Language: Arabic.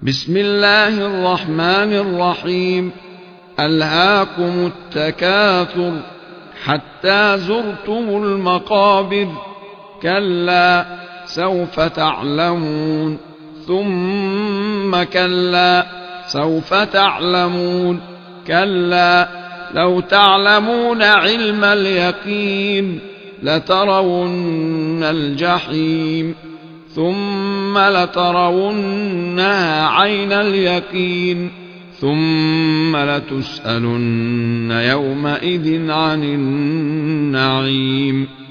بسم الله الرحمن الرحيم. ألهاكم التكاثر حتى زرتم المقابر، كلا سوف تعلمون ثم كلا سوف تعلمون، كلا لو تعلمون علم اليقين لترون الجحيم ثم لترونها عين اليقين ثم لتسألن يومئذ عن النعيم.